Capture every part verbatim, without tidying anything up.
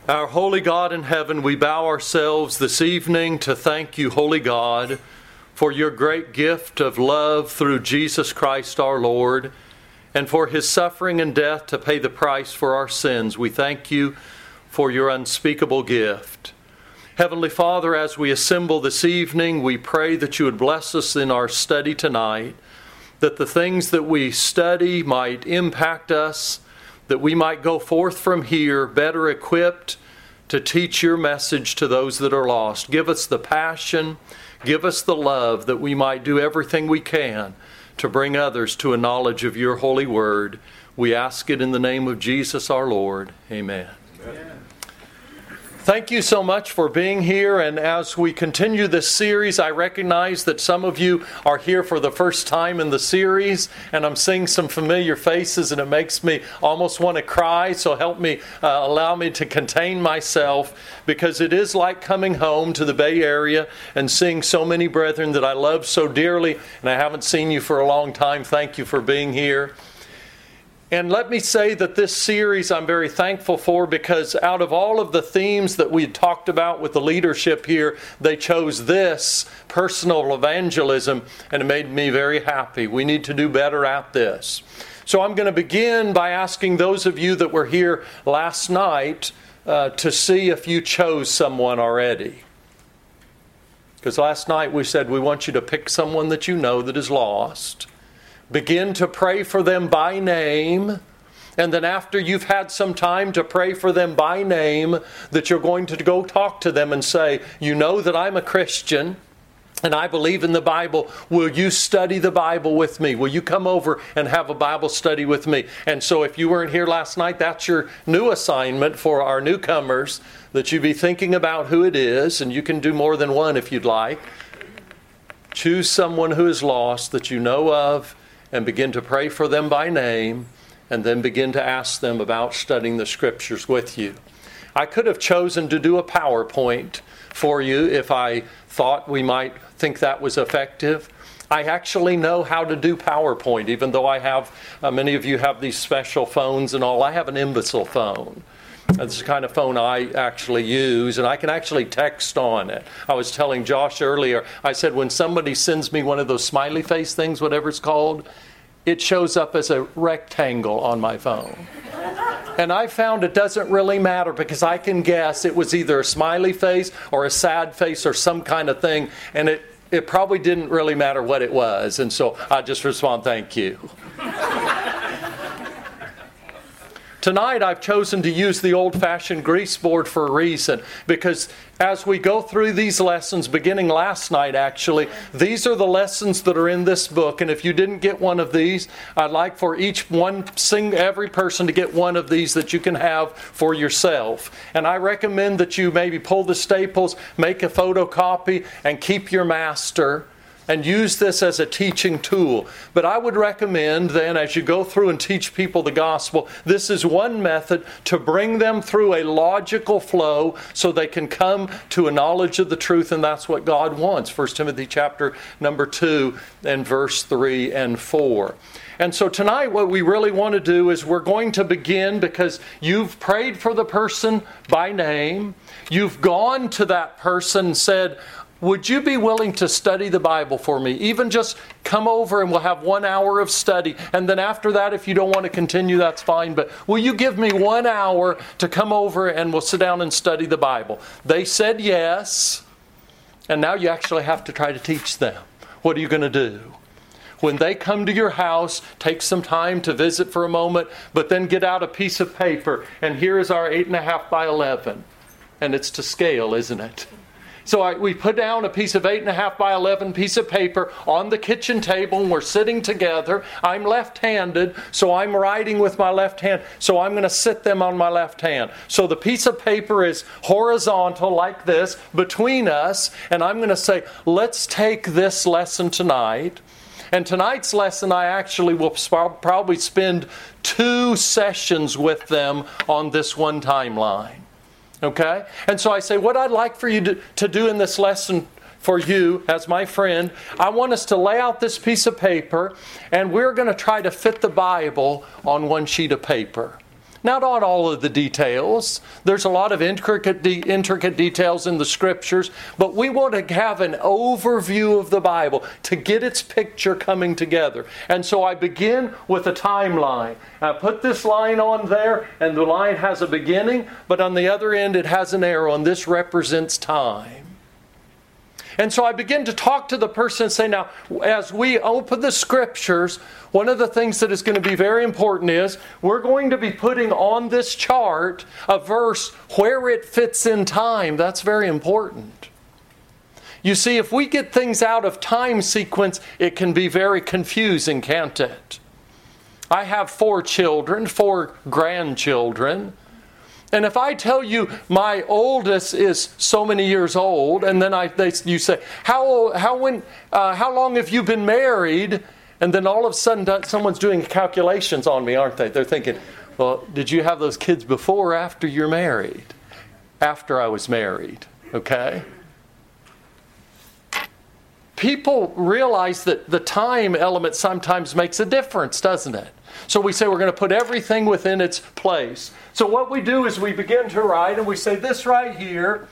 Our holy God in heaven, we bow ourselves this evening to thank you, holy God, for your great gift of love through Jesus Christ our Lord, and for his suffering and death to pay the price for our sins. We thank you for your unspeakable gift. Heavenly Father, as we assemble this evening, we pray that you would bless us in our study tonight, that the things that we study might impact us, that we might go forth from here better equipped to teach your message to those that are lost. Give us the passion, give us the love, that we might do everything we can to bring others to a knowledge of your holy word. We ask it in the name of Jesus our Lord. Amen. Amen. Thank you so much for being here, and as we continue this series, I recognize that some of you are here for the first time in the series, and I'm seeing some familiar faces, and it makes me almost want to cry, so help me, uh, allow me to contain myself, because it is like coming home to the Bay Area and seeing so many brethren that I love so dearly, and I haven't seen you for a long time. Thank you for being here. And let me say that this series I'm very thankful for, because out of all of the themes that we talked about with the leadership here, they chose this, personal evangelism, and it made me very happy. We need to do better at this. So I'm going to begin by asking those of you that were here last night uh, to see if you chose someone already. Because last night we said we want you to pick someone that you know that is lost. Begin to pray for them by name, and then after you've had some time to pray for them by name, that you're going to go talk to them and say, you know that I'm a Christian and I believe in the Bible. Will you study the Bible with me? Will you come over and have a Bible study with me? And so if you weren't here last night, that's your new assignment for our newcomers, that you be thinking about who it is, and you can do more than one if you'd like. Choose someone who is lost that you know of, and begin to pray for them by name, and then begin to ask them about studying the Scriptures with you. I could have chosen to do a PowerPoint for you if I thought we might think that was effective. I actually know how to do PowerPoint, even though I have, uh, many of you have these special phones and all. I have an imbecile phone. That's the kind of phone I actually use, and I can actually text on it. I was telling Josh earlier, I said when somebody sends me one of those smiley face things, whatever it's called, it shows up as a rectangle on my phone. And I found it doesn't really matter, because I can guess it was either a smiley face or a sad face or some kind of thing, and it, it probably didn't really matter what it was. And so I just respond, thank you. Tonight I've chosen to use the old-fashioned grease board for a reason, because as we go through these lessons, beginning last night actually, these are the lessons that are in this book. And if you didn't get one of these, I'd like for each one, sing every person to get one of these that you can have for yourself. And I recommend that you maybe pull the staples, make a photocopy, and keep your master, and use this as a teaching tool. But I would recommend then, as you go through and teach people the gospel, this is one method to bring them through a logical flow so they can come to a knowledge of the truth, and that's what God wants. First Timothy chapter number two and verse three and four. And so tonight what we really want to do is we're going to begin, because you've prayed for the person by name. You've gone to that person and said, would you be willing to study the Bible for me? Even just come over and we'll have one hour of study. And then after that, if you don't want to continue, that's fine. But will you give me one hour to come over and we'll sit down and study the Bible? They said yes. And now you actually have to try to teach them. What are you going to do? When they come to your house, take some time to visit for a moment, but then get out a piece of paper. And here is our eight and a half by eleven. And it's to scale, isn't it? So I, we put down a piece of eight and a half by eleven piece of paper on the kitchen table, and we're sitting together. I'm left-handed, so I'm writing with my left hand. So I'm going to sit them on my left hand. So the piece of paper is horizontal like this between us, and I'm going to say, let's take this lesson tonight. And tonight's lesson, I actually will probably spend two sessions with them on this one timeline. Okay? And so I say, what I'd like for you to, to do in this lesson for you as my friend, I want us to lay out this piece of paper, and we're going to try to fit the Bible on one sheet of paper. Now, not all of the details. There's a lot of intricate, de- intricate details in the Scriptures, but we want to have an overview of the Bible to get its picture coming together. And so I begin with a timeline. I put this line on there, and the line has a beginning, but on the other end it has an arrow, and this represents time. And so I begin to talk to the person and say, now, as we open the Scriptures, one of the things that is going to be very important is we're going to be putting on this chart a verse where it fits in time. That's very important. You see, if we get things out of time sequence, it can be very confusing, can't it? I have four children, four grandchildren. And if I tell you my oldest is so many years old, and then I, they, you say, how how when uh, how long have you been married? And then all of a sudden someone's doing calculations on me, aren't they? They're thinking, well, did you have those kids before or after you're married? After I was married, okay? People realize that the time element sometimes makes a difference, doesn't it? So we say we're going to put everything within its place. So what we do is we begin to write, and we say this right here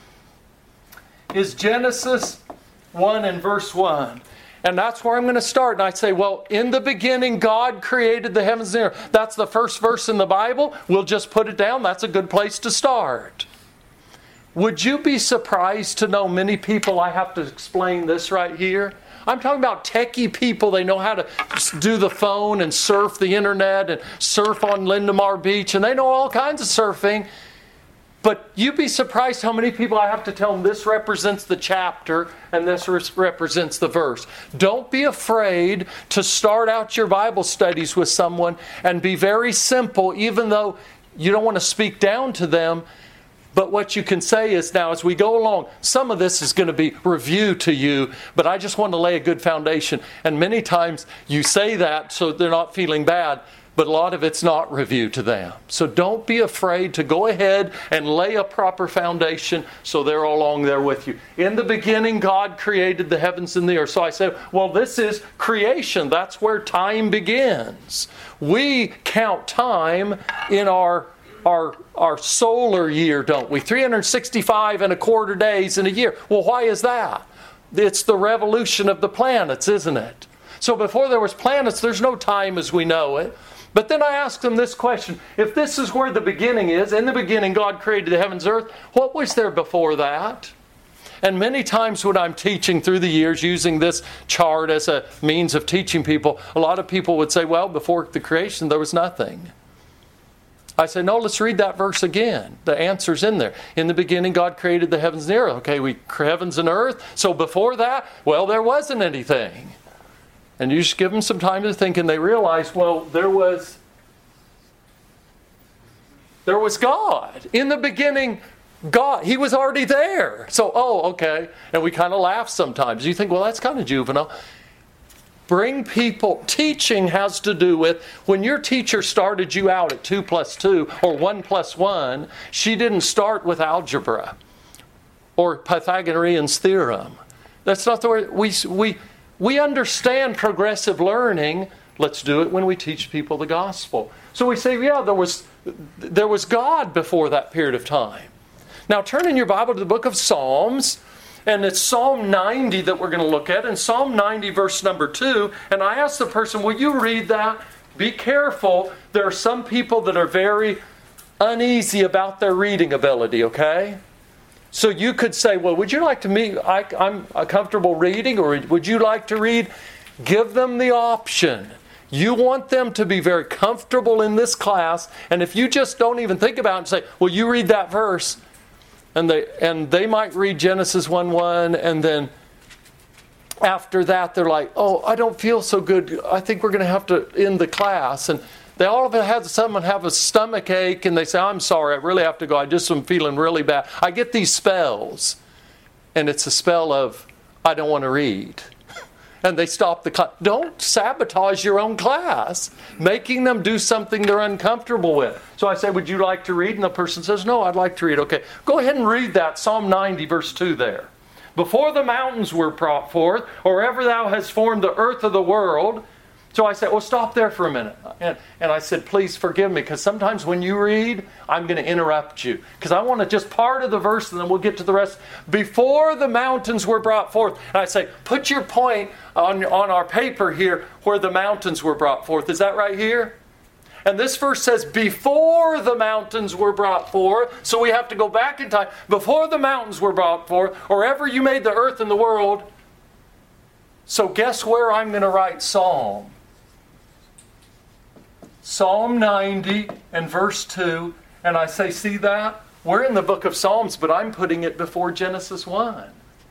is Genesis one and verse one. And that's where I'm going to start. And I say, well, in the beginning, God created the heavens and the earth. That's the first verse in the Bible. We'll just put it down. That's a good place to start. Would you be surprised to know many people I have to explain this right here? I'm talking about techie people. They know how to do the phone and surf the internet and surf on Lindemar Beach, and they know all kinds of surfing. But you'd be surprised how many people I have to tell them this represents the chapter and this represents the verse. Don't be afraid to start out your Bible studies with someone and be very simple, even though you don't want to speak down to them. But what you can say is, now as we go along, some of this is going to be review to you, but I just want to lay a good foundation. And many times you say that so they're not feeling bad, but a lot of it's not review to them. So don't be afraid to go ahead and lay a proper foundation so they're all along there with you. In the beginning, God created the heavens and the earth. So I said, well, this is creation. That's where time begins. We count time in our Our, our solar year, don't we? three hundred sixty-five and a quarter days in a year. Well, why is that? It's the revolution of the planets, isn't it? So before there was planets, there's no time as we know it. But then I asked them this question. If this is where the beginning is, in the beginning God created the heavens and earth, what was there before that? And many times when I'm teaching through the years, using this chart as a means of teaching people, a lot of people would say, well, before the creation there was nothing. I say, no, let's read that verse again. The answer's in there. In the beginning, God created the heavens and the earth. Okay, we heavens and earth. So before that, well, there wasn't anything. And you just give them some time to think, and they realize, well, there was, there was God. In the beginning, God, He was already there. So, oh, okay. And we kind of laugh sometimes. You think, well, that's kind of juvenile. Bring people. Teaching has to do with when your teacher started you out at two plus two or one plus one, she didn't start with algebra or Pythagorean's theorem. That's not the way we we we understand progressive learning. Let's do it when we teach people the gospel. So we say, yeah, there was there was God before that period of time. Now turn in your Bible to the book of Psalms. And it's Psalm ninety that we're going to look at. And Psalm ninety, verse number two. And I asked the person, will you read that? Be careful. There are some people that are very uneasy about their reading ability, okay? So you could say, well, would you like to meet, I, I'm comfortable reading, or would you like to read? Give them the option. You want them to be very comfortable in this class. And if you just don't even think about it and say, well, you read that verse. And they and they might read Genesis one one, and then after that they're like, oh, I don't feel so good. I think we're going to have to end the class. And they all of a had someone have a stomach ache, and they say, I'm sorry, I really have to go. I just am feeling really bad. I get these spells, and it's a spell of, I don't want to read. And they stop the class. Don't sabotage your own class, making them do something they're uncomfortable with. So I say, would you like to read? And the person says, no, I'd like to read. Okay, go ahead and read that, Psalm ninety, verse two there. Before the mountains were brought forth, or ever thou hast formed the earth of the world, So I said, well, stop there for a minute. And, and I said, please forgive me, because sometimes when you read, I'm going to interrupt you. Because I want to just part of the verse, and then we'll get to the rest. Before the mountains were brought forth. And I say, put your point on, on our paper here where the mountains were brought forth. Is that right here? And this verse says, before the mountains were brought forth. So we have to go back in time. Before the mountains were brought forth, or ever you made the earth and the world. So guess where I'm going to write Psalm? Psalm ninety and verse two. And I say, see that? We're in the book of Psalms, but I'm putting it before Genesis one.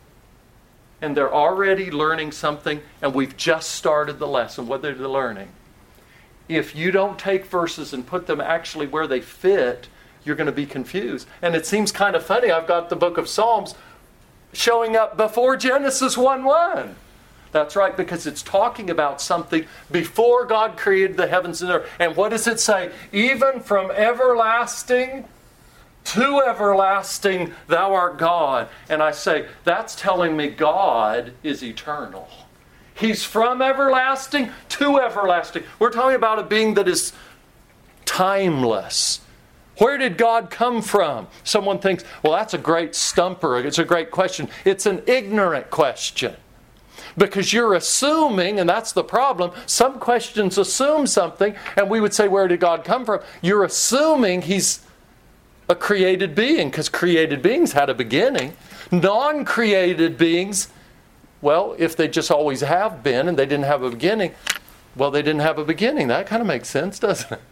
And they're already learning something, and we've just started the lesson. What they're learning. If you don't take verses and put them actually where they fit, you're going to be confused. And it seems kind of funny. I've got the book of Psalms showing up before Genesis one one. That's right, because it's talking about something before God created the heavens and earth. And what does it say? Even from everlasting to everlasting, thou art God. And I say, that's telling me God is eternal. He's from everlasting to everlasting. We're talking about a being that is timeless. Where did God come from? Someone thinks, well, that's a great stumper. It's a great question. It's an ignorant question. Because you're assuming, and that's the problem, some questions assume something, and we would say, where did God come from? You're assuming He's a created being, because created beings had a beginning. Non-created beings, well, if they just always have been and they didn't have a beginning, well, they didn't have a beginning. That kind of makes sense, doesn't it?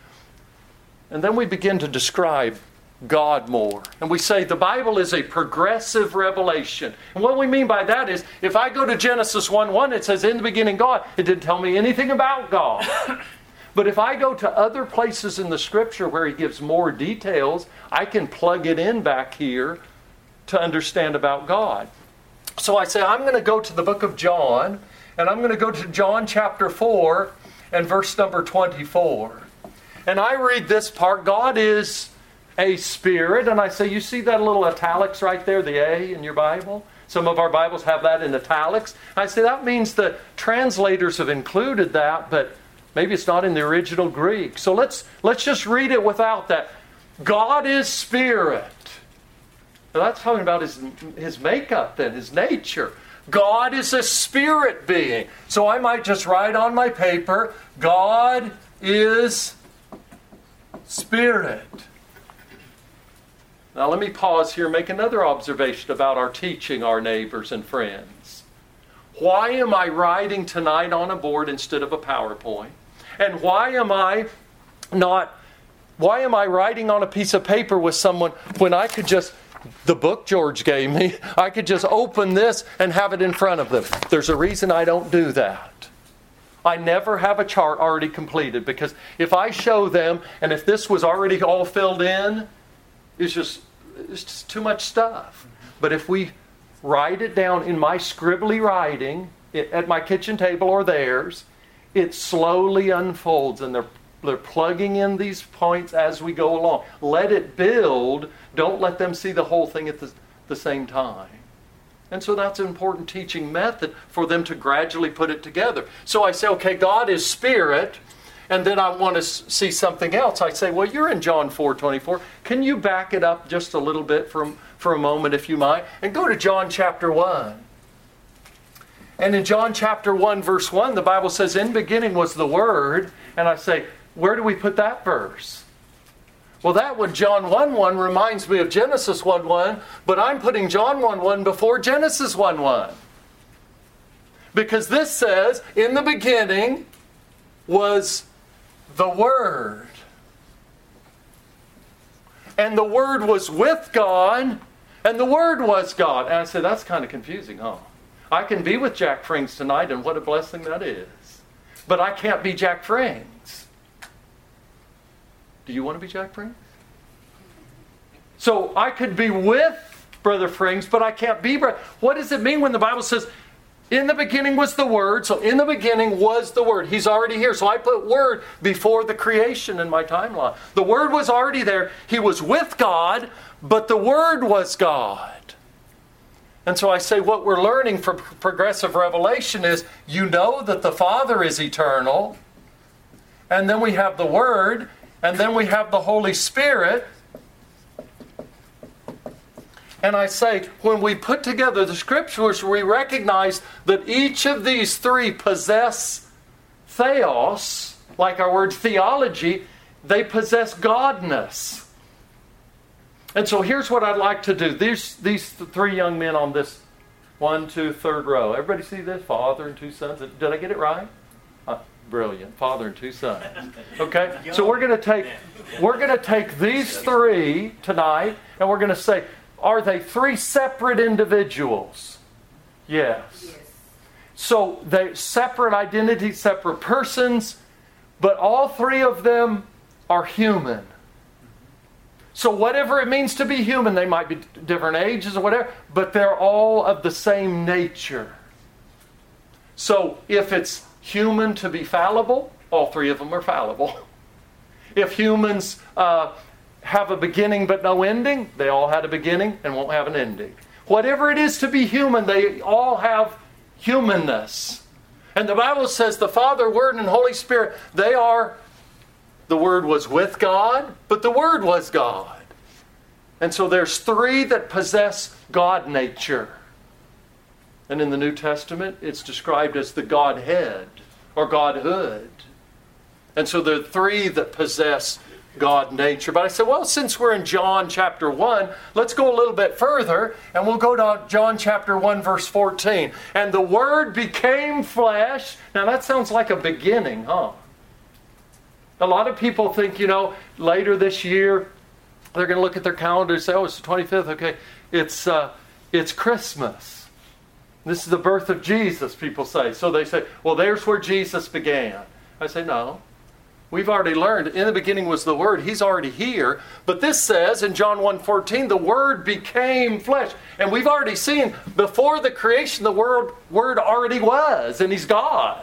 And then we begin to describe God more. And we say the Bible is a progressive revelation. And what we mean by that is, if I go to Genesis one one, it says, in the beginning God. It didn't tell me anything about God. But if I go to other places in the Scripture where He gives more details, I can plug it in back here to understand about God. So I say, I'm going to go to the book of John, and I'm going to go to John chapter four and verse number twenty-four. And I read this part, God is a spirit, and I say, you see that little italics right there, the A in your Bible? Some of our Bibles have that in italics. I say, that means the translators have included that, but maybe it's not in the original Greek. So let's let's just read it without that. God is spirit. Now that's talking about his, his makeup then, his nature. God is a spirit being. So I might just write on my paper, God is spirit. Now let me pause here and make another observation about our teaching our neighbors and friends. Why am I writing tonight on a board instead of a PowerPoint? And why am I not, why am I writing on a piece of paper with someone when I could just, the book George gave me, I could just open this and have it in front of them? There's a reason I don't do that. I never have a chart already completed, because if I show them, and if this was already all filled in, it's just, it's just too much stuff. But if we write it down in my scribbly writing at my kitchen table or theirs, it slowly unfolds, and they're, they're plugging in these points as we go along. Let it build. Don't let them see the whole thing at the, the same time. And so that's an important teaching method for them to gradually put it together. So I say, okay, God is spirit. And then I want to see something else. I say, well, you're in John four twenty-four. Can you back it up just a little bit for, for a moment, if you might? And go to John chapter one. And in John chapter one, verse one, the Bible says, in beginning was the Word. And I say, where do we put that verse? Well, that one, John one one, reminds me of Genesis one one. But I'm putting John one one before Genesis one one. Because this says, in the beginning was the Word. And the Word was with God, and the Word was God. And I said, that's kind of confusing, huh? I can be with Jack Frings tonight, and what a blessing that is. But I can't be Jack Frings. Do you want to be Jack Frings? So I could be with Brother Frings, but I can't be Brother. What does it mean when the Bible says, in the beginning was the Word? So in the beginning was the Word. He's already here. So I put Word before the creation in my timeline. The Word was already there. He was with God, but the Word was God. And so I say what we're learning from progressive revelation is you know that the Father is eternal, and then we have the Word, and then we have the Holy Spirit. And I say, when we put together the Scriptures, we recognize that each of these three possess theos, like our word theology, they possess godness. And so here's what I'd like to do. These, these three young men on this one, two, third row. Everybody see this? Father and two sons. Did I get it right? Uh, brilliant. Father and two sons. Okay? So we're going to take we're going to take these three tonight, and we're going to say, are they three separate individuals? Yes. Yes. So they separate identities, separate persons, but all three of them are human. So whatever it means to be human, they might be different ages or whatever, but they're all of the same nature. So if it's human to be fallible, all three of them are fallible. If humans uh, have a beginning but no ending, they all had a beginning and won't have an ending. Whatever it is to be human, they all have humanness. And the Bible says the Father, Word, and Holy Spirit, they are... The Word was with God, but the Word was God. And so there's three that possess God nature. And in the New Testament, it's described as the Godhead or Godhood. And so there are three that possess God nature. But I said, well, since we're in John chapter one, let's go a little bit further, and we'll go to John chapter one, verse fourteen. And the Word became flesh. Now that sounds like a beginning, huh? A lot of people think, you know, later this year, they're going to look at their calendar and say, oh, it's the twenty-fifth, okay, it's uh, it's Christmas. This is the birth of Jesus, people say. So they say, well, there's where Jesus began. I say, no. We've already learned, in the beginning was the Word. He's already here. But this says in John one fourteen, the Word became flesh. And we've already seen, before the creation, the Word, Word already was, and He's God.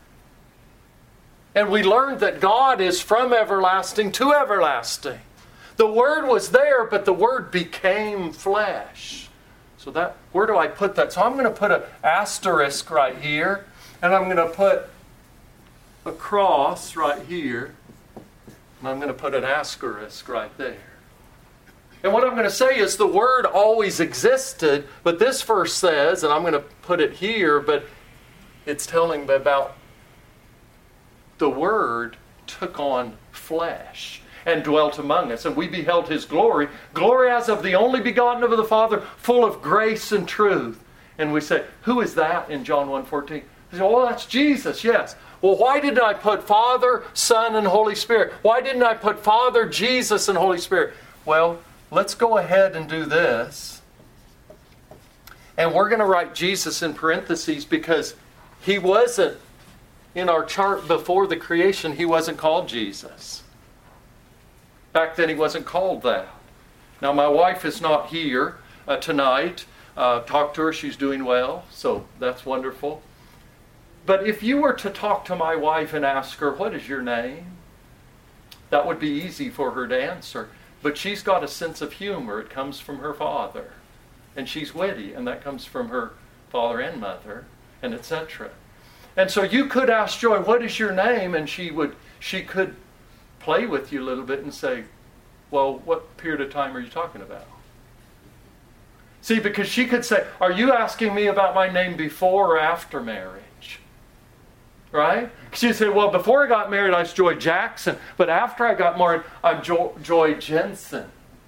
And we learned that God is from everlasting to everlasting. The Word was there, but the Word became flesh. So that, where do I put that? So I'm going to put an asterisk right here, and I'm going to put a cross right here, and I'm going to put an asterisk right there. And what I'm going to say is the Word always existed, but this verse says, and I'm going to put it here, but it's telling about the Word took on flesh and dwelt among us, and we beheld His glory, glory as of the only begotten of the Father, full of grace and truth. And we say, who is that in John one fourteen? They say, oh, that's Jesus, yes. Well, why didn't I put Father, Son, and Holy Spirit? Why didn't I put Father, Jesus, and Holy Spirit? Well, let's go ahead and do this. And we're going to write Jesus in parentheses because He wasn't, in our chart before the creation, He wasn't called Jesus. Back then He wasn't called that. Now my wife is not here uh, tonight. Uh, talk to her, she's doing well, so that's wonderful. But if you were to talk to my wife and ask her, what is your name? That would be easy for her to answer. But she's got a sense of humor. It comes from her father. And she's witty, and that comes from her father and mother, and et cetera. And so you could ask Joy, what is your name? And she would, she could play with you a little bit and say, well, what period of time are you talking about? See, because she could say, are you asking me about my name before or after marriage? Right? She'd say, well, before I got married, I was Joy Jackson. But after I got married, I'm jo- Joy Jensen.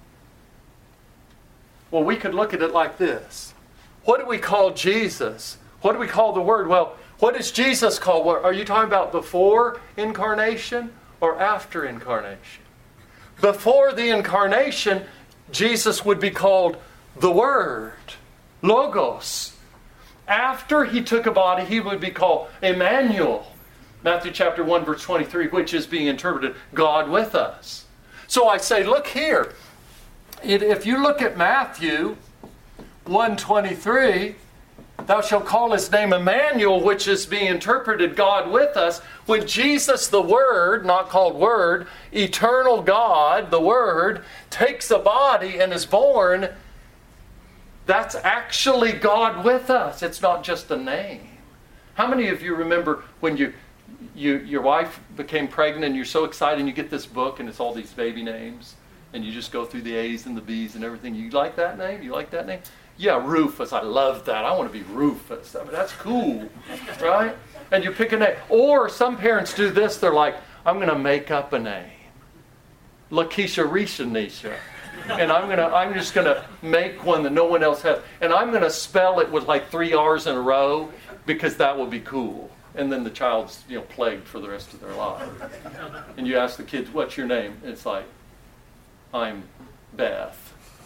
Well, we could look at it like this. What do we call Jesus? What do we call the Word? Well, what is Jesus called? Are you talking about before incarnation or after incarnation? Before the incarnation, Jesus would be called the Word, Logos. After He took a body, He would be called Emmanuel. Matthew chapter one, verse twenty-three, which is being interpreted, God with us. So I say, look here. If you look at Matthew one twenty-three, thou shalt call His name Emmanuel, which is being interpreted God with us. When Jesus, the Word, not called Word, eternal God, the Word, takes a body and is born, That's actually God with us. It's not just a name. How many of you remember when you, you your wife became pregnant and you're so excited and you get this book and it's all these baby names and you just go through the A's and the B's and everything. You like that name? You like that name? Yeah, Rufus. I love that. I want to be Rufus. I mean, that's cool, right? And you pick a name. Or some parents do this. They're like, I'm going to make up a name. Lakeisha Risha Nisha. And I'm gonna I'm just gonna make one that no one else has. And I'm gonna spell it with like three R's in a row because that will be cool. And then the child's, you know, plagued for the rest of their life. And you ask the kids, what's your name? And it's like, I'm Beth.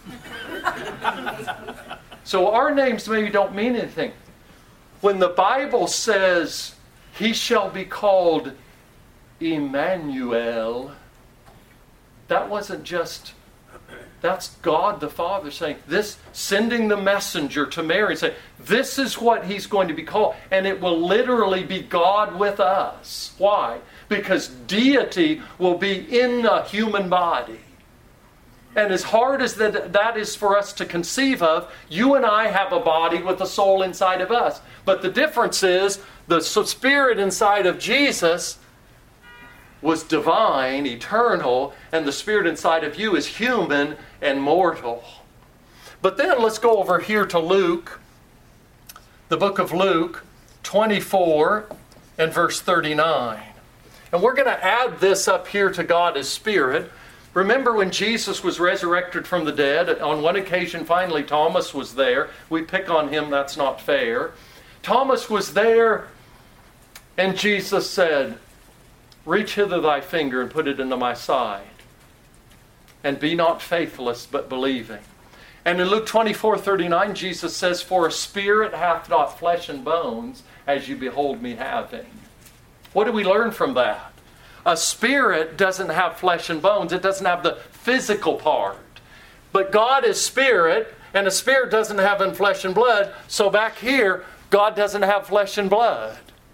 So our names maybe don't mean anything. When the Bible says, he shall be called Emmanuel, that wasn't just, that's God the Father saying, this, sending the messenger to Mary, saying, this is what he's going to be called. And it will literally be God with us. Why? Because deity will be in a human body. And as hard as that, that is for us to conceive of, you and I have a body with a soul inside of us. But the difference is, the spirit inside of Jesus was divine, eternal, and the spirit inside of you is human and mortal. But then let's go over here to Luke, the book of Luke, twenty-four and verse thirty-nine. And we're going to add this up here to God as Spirit. Remember when Jesus was resurrected from the dead, on one occasion finally Thomas was there. We pick on him, that's not fair. Thomas was there and Jesus said, reach hither thy finger and put it into my side. And be not faithless, but believing. And in Luke twenty-four thirty-nine, Jesus says, for a spirit hath not flesh and bones, as you behold me having. What do we learn from that? A spirit doesn't have flesh and bones. It doesn't have the physical part. But God is spirit, and a spirit doesn't have in flesh and blood. So back here, God doesn't have flesh and blood.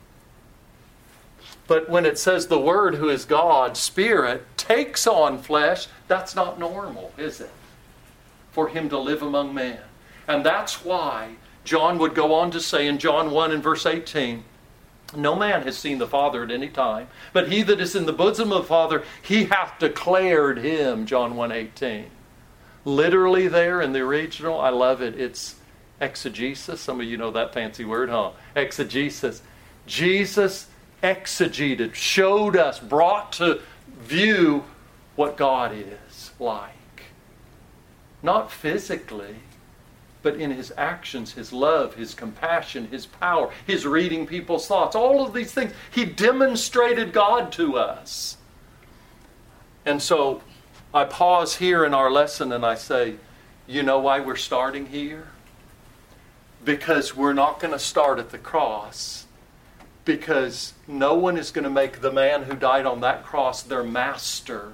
But when it says the Word, who is God, Spirit, takes on flesh, that's not normal, is it? For Him to live among men. And that's why John would go on to say in John one and verse eighteen, no man has seen the Father at any time, but he that is in the bosom of the Father, he hath declared Him, John one eighteen. Literally there in the original, I love it, it's exegesis. Some of you know that fancy word, huh? Exegesis. Jesus exegeted, showed us, brought to view what God is like. Not physically, but in His actions, His love, His compassion, His power, His reading people's thoughts. All of these things. He demonstrated God to us. And so I pause here in our lesson and I say, you know why we're starting here? Because we're not going to start at the cross. Because no one is going to make the man who died on that cross their master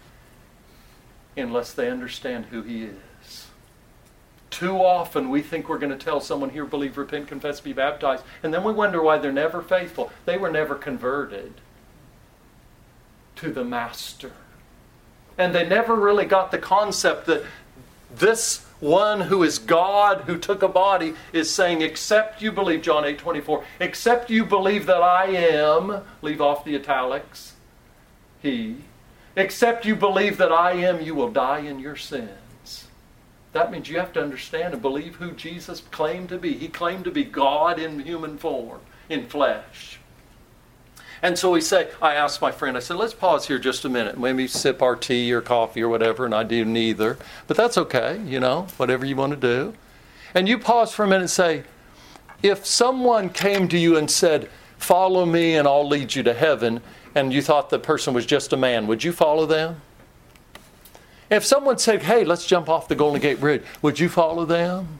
unless they understand who He is. Too often we think we're going to tell someone here, believe, repent, confess, be baptized, and then we wonder why they're never faithful. They were never converted to the Master. And they never really got the concept that this one who is God, who took a body, is saying, except you believe, John eight twenty-four, except you believe that I am, leave off the italics, He, except you believe that I am, you will die in your sins. That means you have to understand and believe who Jesus claimed to be. He claimed to be God in human form, in flesh. And so we say, I asked my friend, I said, let's pause here just a minute. Maybe sip our tea or coffee or whatever, and I do neither. But that's okay, you know, whatever you want to do. And you pause for a minute and say, if someone came to you and said, follow me and I'll lead you to heaven, and you thought the person was just a man, would you follow them? If someone said, hey, let's jump off the Golden Gate Bridge, would you follow them?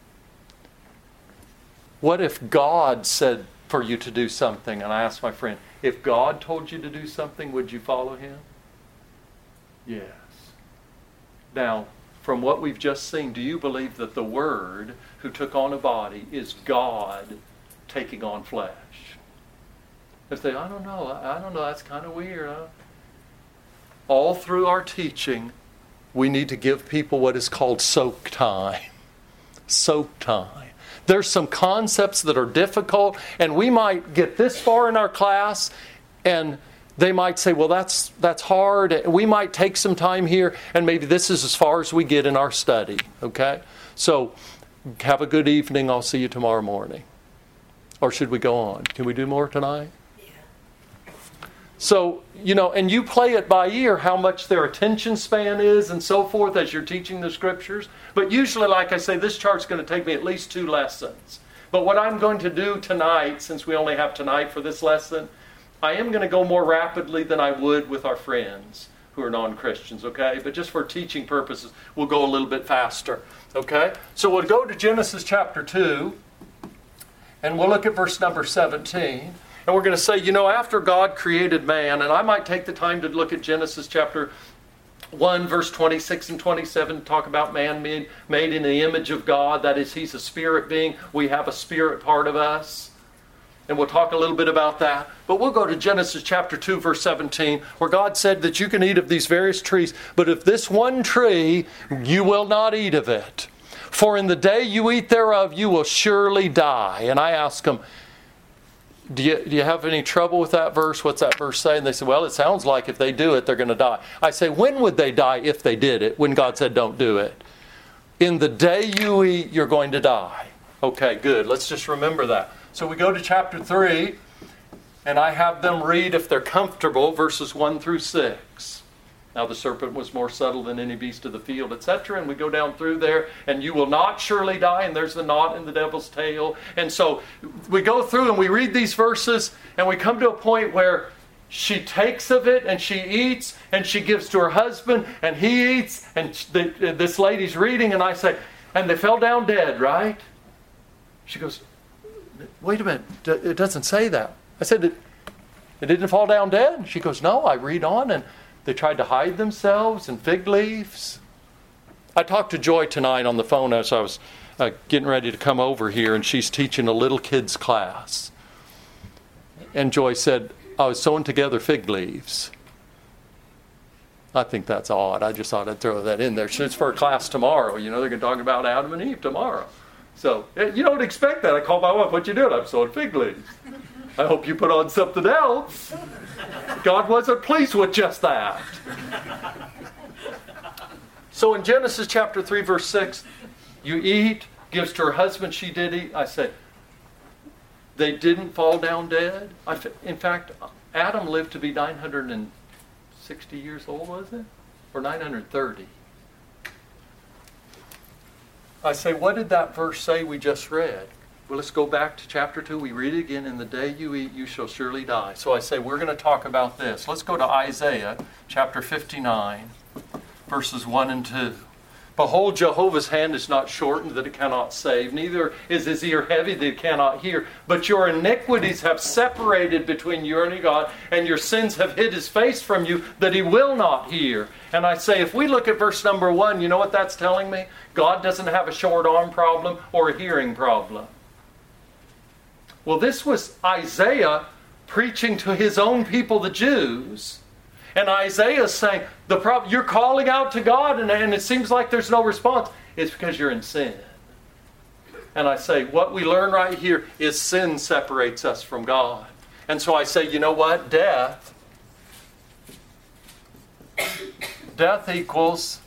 What if God said for you to do something? And I asked my friend, if God told you to do something, would you follow Him? Yes. Now, from what we've just seen, do you believe that the Word who took on a body is God taking on flesh? If they, I don't know, I don't know, that's kind of weird. Huh? All through our teaching, we need to give people what is called soak time. soak time. There's some concepts that are difficult, and we might get this far in our class, and they might say, well, that's that's hard. We might take some time here, and maybe this is as far as we get in our study, okay? So have a good evening. I'll see you tomorrow morning. Or should we go on? Can we do more tonight? Yeah. So, you know, and you play it by ear how much their attention span is and so forth as you're teaching the Scriptures. But usually, like I say, this chart's going to take me at least two lessons. But what I'm going to do tonight, since we only have tonight for this lesson, I am going to go more rapidly than I would with our friends who are non-Christians, okay? But just for teaching purposes, we'll go a little bit faster, okay? So we'll go to Genesis chapter two. And we'll look at verse number seventeen. And we're going to say, you know, after God created man, and I might take the time to look at Genesis chapter one, verse twenty-six and twenty-seven, talk about man being made in the image of God. That is, he's a spirit being. We have a spirit part of us. And we'll talk a little bit about that. But we'll go to Genesis chapter two, verse seventeen, where God said that you can eat of these various trees, but if this one tree, you will not eat of it. For in the day you eat thereof, you will surely die. And I asked them, do you, do you have any trouble with that verse? What's that verse say? And they said, well, it sounds like if they do it, they're going to die. I say, when would they die if they did it? When God said don't do it. In the day you eat, you're going to die. Okay, good. Let's just remember that. So we go to chapter three, and I have them read, if they're comfortable, verses one through six. Now the serpent was more subtle than any beast of the field, et cetera. And we go down through there, and you will not surely die, and there's the knot in the devil's tail. And so we go through and we read these verses, and we come to a point where she takes of it, and she eats, and she gives to her husband, and he eats, and the, this lady's reading, and I say, and they fell down dead, right? She goes, wait a minute, it doesn't say that. I said, it, it didn't fall down dead? She goes, no, I read on, and they tried to hide themselves in fig leaves. I talked to Joy tonight on the phone as I was uh, getting ready to come over here, and she's teaching a little kids class. And Joy said, I was sewing together fig leaves. I think that's odd. I just thought I'd throw that in there. It's for a class tomorrow. You know, they're going to talk about Adam and Eve tomorrow. So, you don't expect that. I called my wife, what you doing? I'm sewing fig leaves. I hope you put on something else. God wasn't pleased with just that. So in Genesis chapter three, verse six, you eat, gives to her husband, she did eat. I said, they didn't fall down dead. I, in fact, Adam lived to be nine hundred sixty years old, was it? Or nine hundred thirty. I say, what did that verse say we just read? Well, let's go back to chapter two. We read it again. In the day you eat, you shall surely die. So I say, we're going to talk about this. Let's go to Isaiah chapter fifty-nine, verses one and two. Behold, Jehovah's hand is not shortened that it cannot save, neither is his ear heavy that it cannot hear. But your iniquities have separated between you and God, and your sins have hid his face from you that he will not hear. And I say, if we look at verse number one, you know what that's telling me? God doesn't have a short arm problem or a hearing problem. Well, this was Isaiah preaching to his own people, the Jews. And Isaiah is saying, the problem, you're calling out to God and, and it seems like there's no response. It's because you're in sin. And I say, what we learn right here is sin separates us from God. And so I say, you know what? Death. Death equals...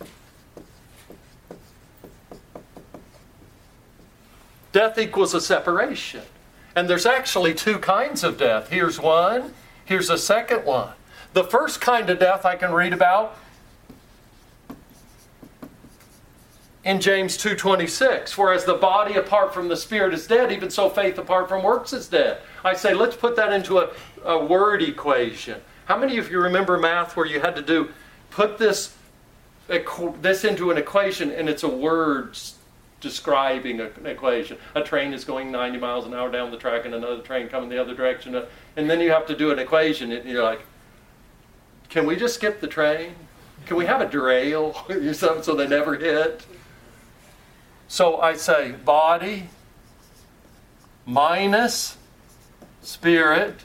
Death equals a separation. And there's actually two kinds of death. Here's one. Here's a second one. The first kind of death I can read about in James two twenty-six. Whereas the body apart from the spirit is dead, even so faith apart from works is dead. I say, let's put that into a, a word equation. How many of you remember math where you had to do, put this, this into an equation and it's a word describing an equation. A train is going ninety miles an hour down the track and another train coming the other direction. And then you have to do an equation and you're like, can we just skip the train? Can we have a derail or something so they never hit? So I say body minus spirit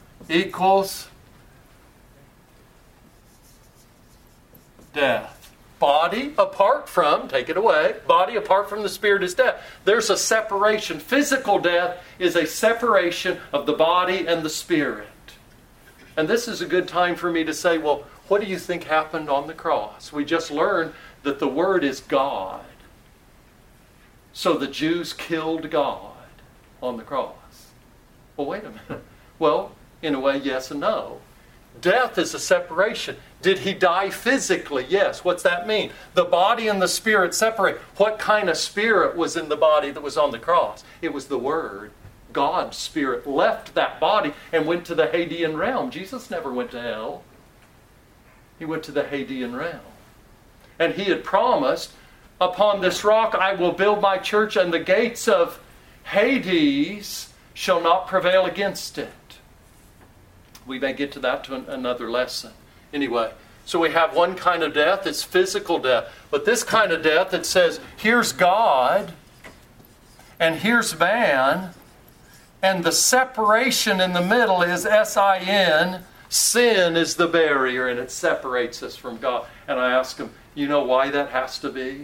equals death. Body apart from, take it away, body apart from the spirit is death. There's a separation. Physical death is a separation of the body and the spirit. And this is a good time for me to say, well, what do you think happened on the cross? We just learned that the Word is God. So the Jews killed God on the cross. Well, wait a minute. Well, in a way, yes and no. Death is a separation. Did he die physically? Yes. What's that mean? The body and the spirit separate. What kind of spirit was in the body that was on the cross? It was the Word. God's spirit left that body and went to the Hadean realm. Jesus never went to hell. He went to the Hadean realm. And he had promised, upon this rock I will build my church, and the gates of Hades shall not prevail against it. We may get to that to an, another lesson. Anyway, so we have one kind of death, it's physical death. But this kind of death, it says, here's God, and here's man, and the separation in the middle is S I N. Sin is the barrier, and it separates us from God. And I ask him, you know why that has to be?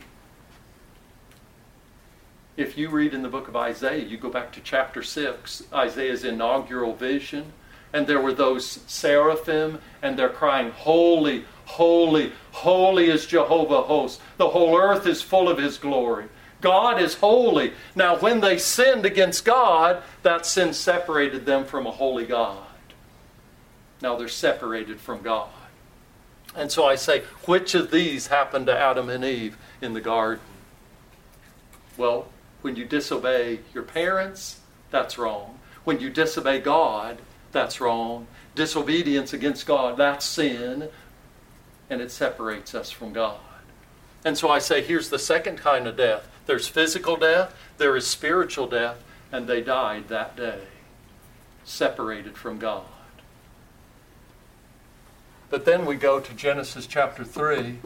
If you read in the book of Isaiah, you go back to chapter six, Isaiah's inaugural vision, and there were those seraphim, and they're crying, holy, holy, holy is Jehovah of hosts. The whole earth is full of his glory. God is holy. Now, when they sinned against God, that sin separated them from a holy God. Now they're separated from God. And so I say, which of these happened to Adam and Eve in the garden? Well, when you disobey your parents, that's wrong. When you disobey God, that's wrong. Disobedience against God, that's sin. And it separates us from God. And so I say, here's the second kind of death. There's physical death, there is spiritual death, and they died that day, separated from God. But then we go to Genesis chapter three,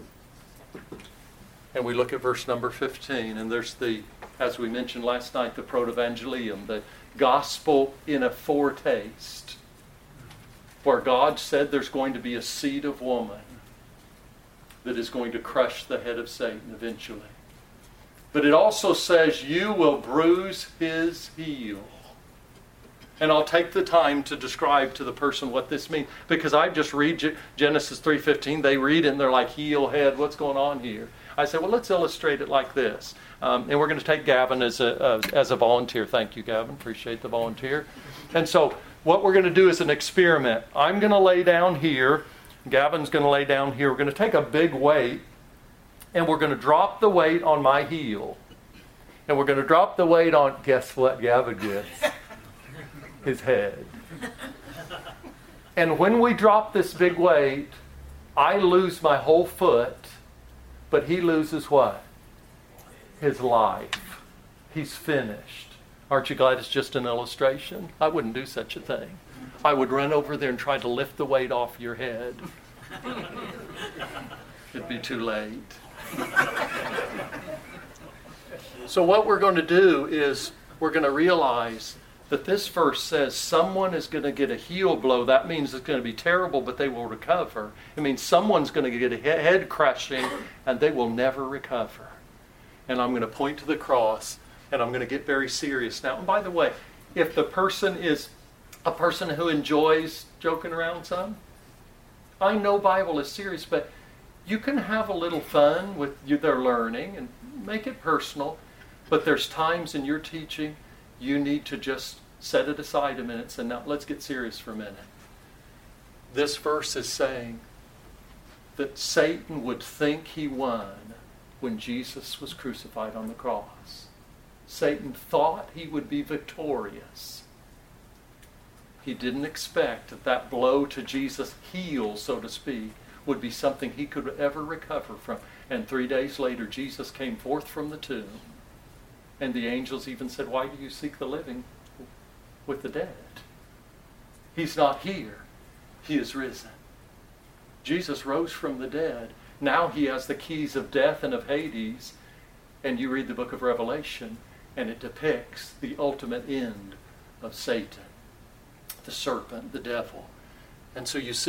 and we look at verse number fifteen, and there's the, as we mentioned last night, the protevangelium, the gospel in a foretaste, where God said there's going to be a seed of woman that is going to crush the head of Satan eventually. But it also says, you will bruise his heel. And I'll take the time to describe to the person what this means. Because I just read Genesis three fifteen. They read it and they're like, heel, head, what's going on here? I said, well, let's illustrate it like this. Um, and we're going to take Gavin as a, uh, as a volunteer. Thank you, Gavin. Appreciate the volunteer. And so what we're going to do is an experiment. I'm going to lay down here. Gavin's going to lay down here. We're going to take a big weight. And we're going to drop the weight on my heel. And we're going to drop the weight on, guess what Gavin gets? His head. And when we drop this big weight, I lose my whole foot, but he loses what? His life. He's finished. Aren't you glad it's just an illustration? I wouldn't do such a thing. I would run over there and try to lift the weight off your head. It'd be too late. So what we're going to do is we're going to realize that this verse says someone is going to get a heel blow. That means it's going to be terrible, but they will recover. It means someone's going to get a head crushing, and they will never recover. And I'm going to point to the cross, and I'm going to get very serious now. And by the way, if the person is a person who enjoys joking around some, I know Bible is serious, but you can have a little fun with their learning and make it personal. But there's times in your teaching you need to just set it aside a minute and say, now let's get serious for a minute. This verse is saying that Satan would think he won when Jesus was crucified on the cross. Satan thought he would be victorious. He didn't expect that that blow to Jesus' heel, so to speak, would be something he could ever recover from. And three days later, Jesus came forth from the tomb. And the angels even said, why do you seek the living with the dead? He's not here. He is risen. Jesus rose from the dead. Now he has the keys of death and of Hades. And you read the book of Revelation, and it depicts the ultimate end of Satan, the serpent, the devil. And so you see,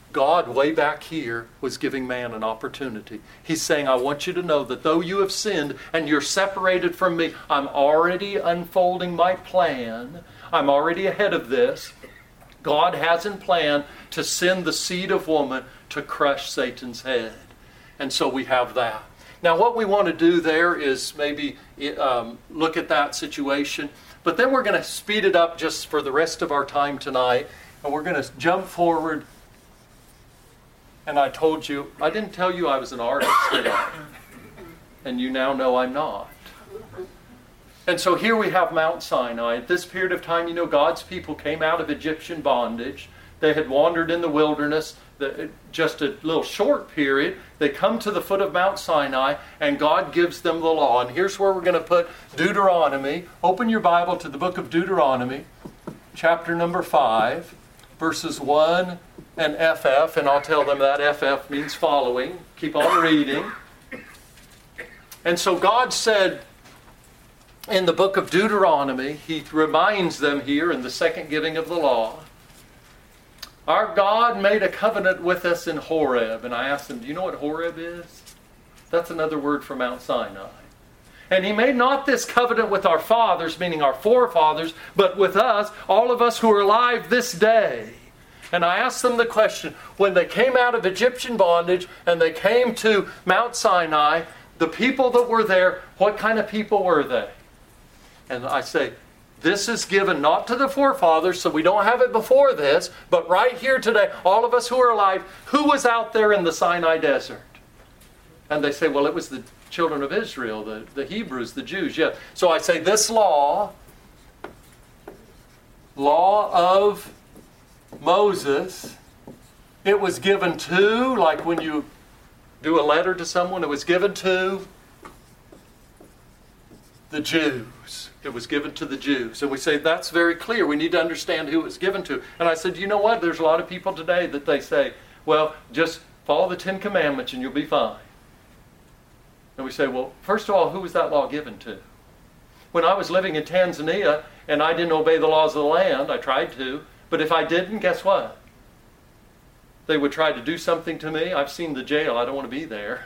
God, way back here, was giving man an opportunity. He's saying, I want you to know that though you have sinned and you're separated from me, I'm already unfolding my plan. I'm already ahead of this. God has in plan to send the seed of woman to crush Satan's head. And so we have that. Now what we want to do there is maybe um, look at that situation. But then we're going to speed it up just for the rest of our time tonight. And we're going to jump forward. And I told you, I didn't tell you I was an artist, did I? And you now know I'm not. And so here we have Mount Sinai. At this period of time, you know, God's people came out of Egyptian bondage. They had wandered in the wilderness the, just a little short period. They come to the foot of Mount Sinai, and God gives them the law. And here's where we're going to put Deuteronomy. Open your Bible to the book of Deuteronomy, chapter number five, verses one and F F. And I'll tell them that F F means following. Keep on reading. And so God said in the book of Deuteronomy, He reminds them here in the second giving of the law, our God made a covenant with us in Horeb. And I asked them, do you know what Horeb is? That's another word for Mount Sinai. And He made not this covenant with our fathers, meaning our forefathers, but with us, all of us who are alive this day. And I asked them the question, when they came out of Egyptian bondage and they came to Mount Sinai, the people that were there, what kind of people were they? And I say, this is given not to the forefathers, so we don't have it before this, but right here today, all of us who are alive, who was out there in the Sinai desert? And they say, well, it was the children of Israel, the, the Hebrews, the Jews. Yeah. So I say, this law, law of Moses, it was given to, like when you do a letter to someone, it was given to the Jews. It was given to the Jews. And we say, that's very clear. We need to understand who it was given to. And I said, you know what? There's a lot of people today that they say, well, just follow the Ten Commandments and you'll be fine. And we say, well, first of all, who was that law given to? When I was living in Tanzania and I didn't obey the laws of the land, I tried to, but if I didn't, guess what? They would try to do something to me. I've seen the jail. I don't want to be there.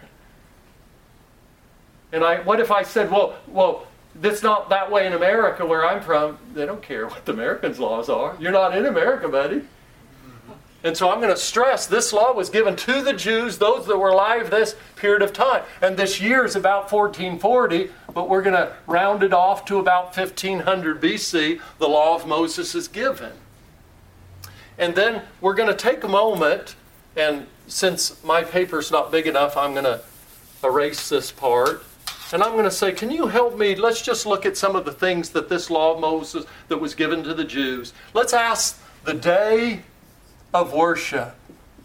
And I, what if I said, well, well, that's not that way in America where I'm from. They don't care what the Americans' laws are. You're not in America, buddy. And so I'm going to stress this law was given to the Jews, those that were alive this period of time. And this year is about fourteen forty, but we're going to round it off to about fifteen hundred B C. The law of Moses is given. And then we're going to take a moment, and since my paper's not big enough, I'm going to erase this part. And I'm going to say, can you help me? Let's just look at some of the things that this law of Moses that was given to the Jews. Let's ask the day of worship.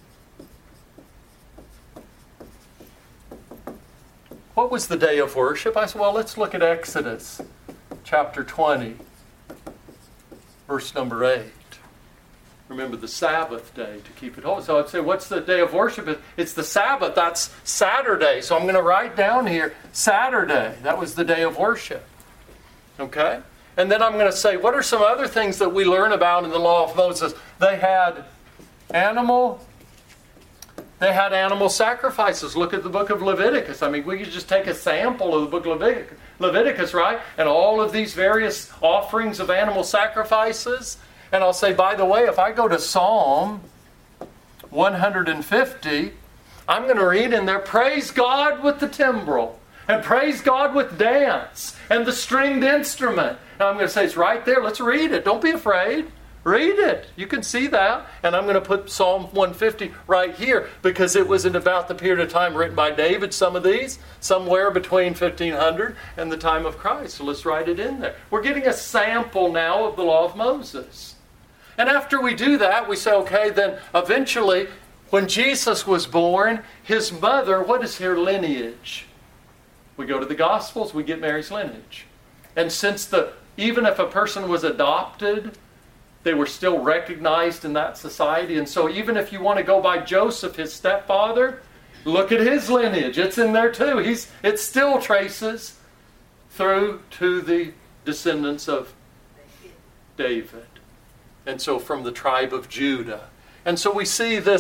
What was the day of worship? I said, well, let's look at Exodus chapter twenty, verse number eight. Remember the Sabbath day to keep it holy. So I'd say, what's the day of worship? It's the Sabbath. That's Saturday. So I'm going to write down here, Saturday. That was the day of worship. Okay? And then I'm going to say, what are some other things that we learn about in the law of Moses? They had animal, they had animal sacrifices. Look at the book of Leviticus. I mean, we could just take a sample of the book of Leviticus, Leviticus, right? And all of these various offerings of animal sacrifices. And I'll say, by the way, if I go to Psalm one hundred fifty, I'm going to read in there, praise God with the timbrel, and praise God with dance, and the stringed instrument. And I'm going to say, it's right there. Let's read it. Don't be afraid. Read it. You can see that. And I'm going to put Psalm one fifty right here, because it was in about the period of time written by David, some of these, somewhere between fifteen hundred and the time of Christ. So let's write it in there. We're getting a sample now of the law of Moses. And after we do that, we say, okay, then eventually, when Jesus was born, his mother, what is her lineage? We go to the Gospels, we get Mary's lineage. And since the, even if a person was adopted, they were still recognized in that society. And so even if you want to go by Joseph, his stepfather, look at his lineage. It's in there too. He's, it still traces through to the descendants of David. And so from the tribe of Judah. And so we see this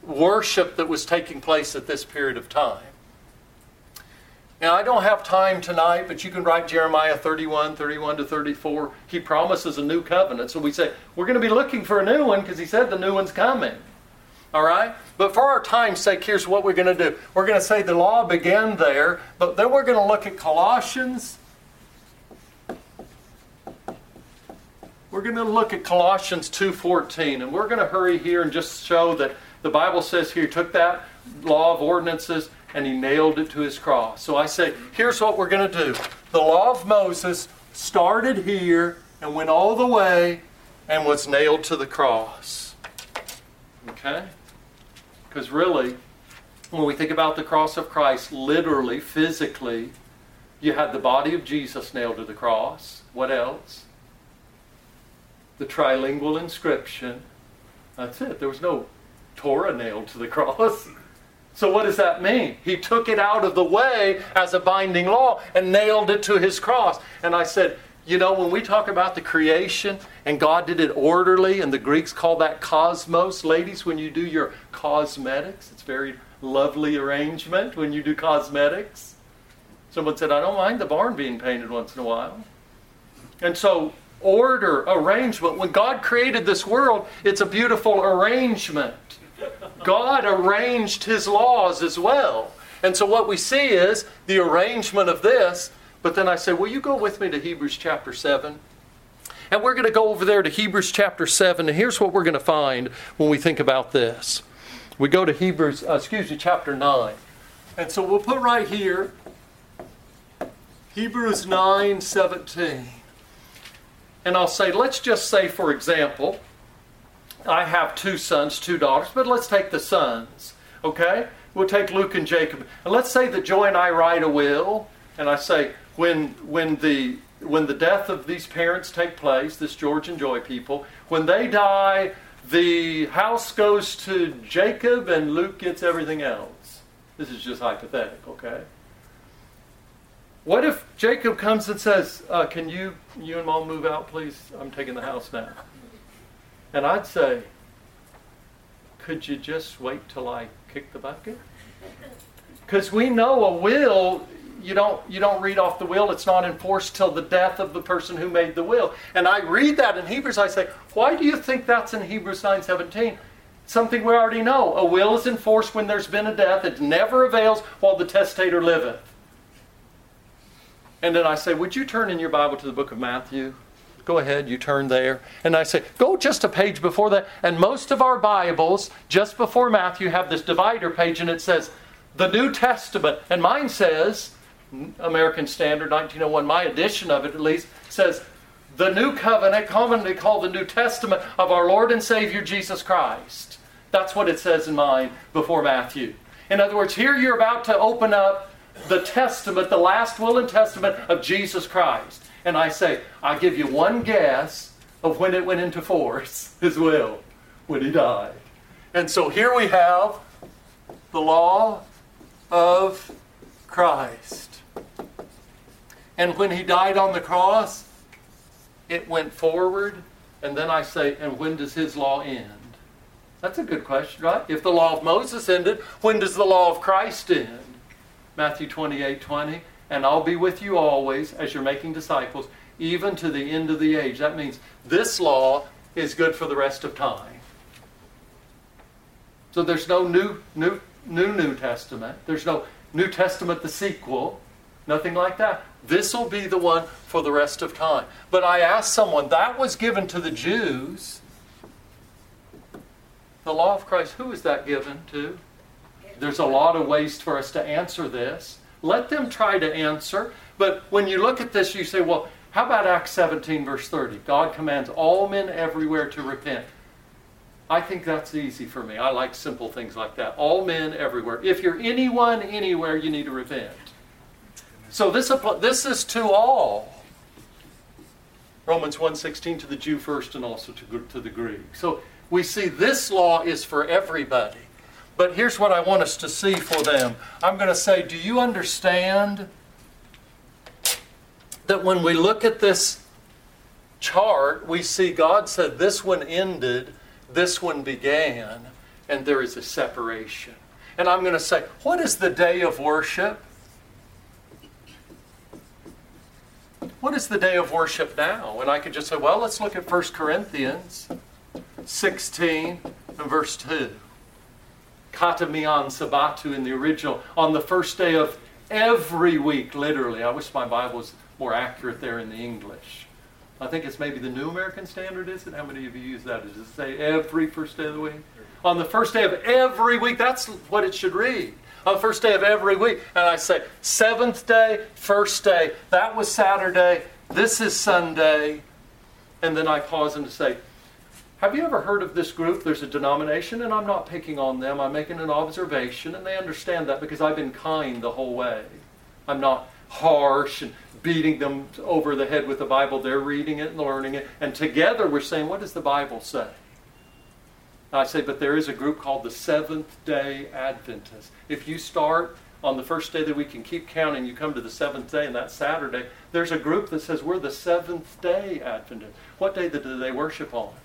worship that was taking place at this period of time. Now, I don't have time tonight, but you can write Jeremiah thirty-one, thirty-one to thirty-four. He promises a new covenant. So we say, we're going to be looking for a new one because he said the new one's coming. All right? But for our time's sake, here's what we're going to do. We're going to say the law began there, but then we're going to look at Colossians. We're going to look at Colossians two fourteen, and we're going to hurry here and just show that the Bible says here, he took that law of ordinances and he nailed it to his cross. So I say, here's what we're going to do. The law of Moses started here and went all the way and was nailed to the cross. Okay? Because really, when we think about the cross of Christ, literally, physically, you had the body of Jesus nailed to the cross. What else? The trilingual inscription. That's it. There was no Torah nailed to the cross. So what does that mean? He took it out of the way as a binding law and nailed it to his cross. And I said, you know, when we talk about the creation and God did it orderly, and the Greeks call that cosmos. Ladies, when you do your cosmetics, it's very lovely arrangement when you do cosmetics. Someone said, I don't mind the barn being painted once in a while. And so, order, arrangement. When God created this world, it's a beautiful arrangement. God arranged his laws as well. And so what we see is the arrangement of this. But then I say, will you go with me to Hebrews chapter seven? And we're going to go over there to Hebrews chapter seven. And here's what we're going to find when we think about this. We go to Hebrews, uh, excuse me, chapter nine. And so we'll put right here, Hebrews nine seventeen. And I'll say, let's just say, for example, I have two sons, two daughters, but let's take the sons, okay? We'll take Luke and Jacob. And let's say that Joy and I write a will, and I say, when when the when the death of these parents take place, this George and Joy people, when they die, the house goes to Jacob and Luke gets everything else. This is just hypothetical, okay? What if Jacob comes and says, uh, can you, you and Mom move out, please? I'm taking the house now. And I'd say, could you just wait till I kick the bucket? Because we know a will, you don't, you don't read off the will. It's not enforced till the death of the person who made the will. And I read that in Hebrews. I say, why do you think that's in Hebrews nine seventeen? Something we already know. A will is enforced when there's been a death. It never avails while the testator liveth. And then I say, would you turn in your Bible to the book of Matthew? Go ahead, you turn there. And I say, go just a page before that. And most of our Bibles, just before Matthew, have this divider page, and it says, the New Testament. And mine says, American Standard nineteen oh one, my edition of it at least, says, the New Covenant, commonly called the New Testament of our Lord and Savior Jesus Christ. That's what it says in mine before Matthew. In other words, here you're about to open up the testament, the last will and testament of Jesus Christ. And I say, I'll give you one guess of when it went into force, his will, when he died. And so here we have the law of Christ. And when he died on the cross, it went forward. And then I say, and when does his law end? That's a good question, right? If the law of Moses ended, when does the law of Christ end? Matthew twenty-eight twenty, and I'll be with you always as you're making disciples, even to the end of the age. That means this law is good for the rest of time. So there's no new, new, new New Testament. There's no New Testament, the sequel. Nothing like that. This will be the one for the rest of time. But I asked someone, that was given to the Jews. The law of Christ, who is that given to? There's a lot of ways for us to answer this. Let them try to answer. But when you look at this, you say, well, how about Acts seventeen, verse thirty? God commands all men everywhere to repent. I think that's easy for me. I like simple things like that. All men everywhere. If you're anyone, anywhere, you need to repent. So this, this is to all. Romans one sixteen, to the Jew first and also to, to the Greek. So we see this law is for everybody. But here's what I want us to see for them. I'm going to say, do you understand that when we look at this chart, we see God said this one ended, this one began. and there is a separation. And I'm going to say, what is the day of worship? What is the day of worship now? And I could just say, well, let's look at First Corinthians sixteen and verse two. Katamian Sabbatu in the original, on the first day of every week, literally. I wish my Bible was more accurate there in the English. I think it's maybe the New American Standard, is it? How many of you use that? Does it say every first day of the week? On the first day of every week, that's what it should read. On the first day of every week. And I say, seventh day, first day. That was Saturday. This is Sunday. And then I pause and say, have you ever heard of this group? There's a denomination, and I'm not picking on them. I'm making an observation, and they understand that because I've been kind the whole way. I'm not harsh and beating them over the head with the Bible. They're reading it and learning it. And together we're saying, what does the Bible say? I say, but there is a group called the Seventh-day Adventists. If you start on the first day that we can keep counting, you come to the seventh day, and that's Saturday, there's a group that says we're the Seventh-day Adventists. What day do they worship on?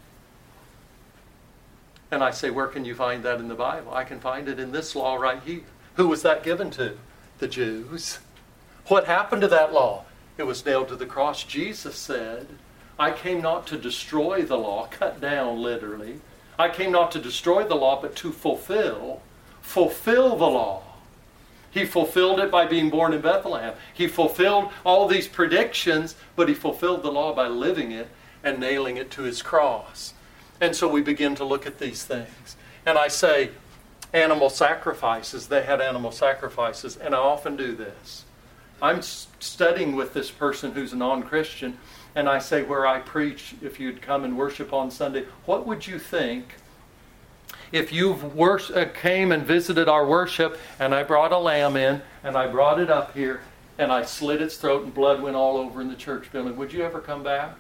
And I say, where can you find that in the Bible? I can find it in this law right here. Who was that given to? The Jews. What happened to that law? It was nailed to the cross. Jesus said, I came not to destroy the law, cut down literally. I came not to destroy the law, but to fulfill. Fulfill the law. He fulfilled it by being born in Bethlehem. He fulfilled all these predictions, but he fulfilled the law by living it and nailing it to his cross. And so we begin to look at these things. And I say, animal sacrifices, they had animal sacrifices, and I often do this. I'm studying with this person who's a non-Christian, and I say where I preach, if you'd come and worship on Sunday, what would you think if you wors- uh, came and visited our worship, and I brought a lamb in, and I brought it up here, and I slit its throat and blood went all over in the church building, would you ever come back?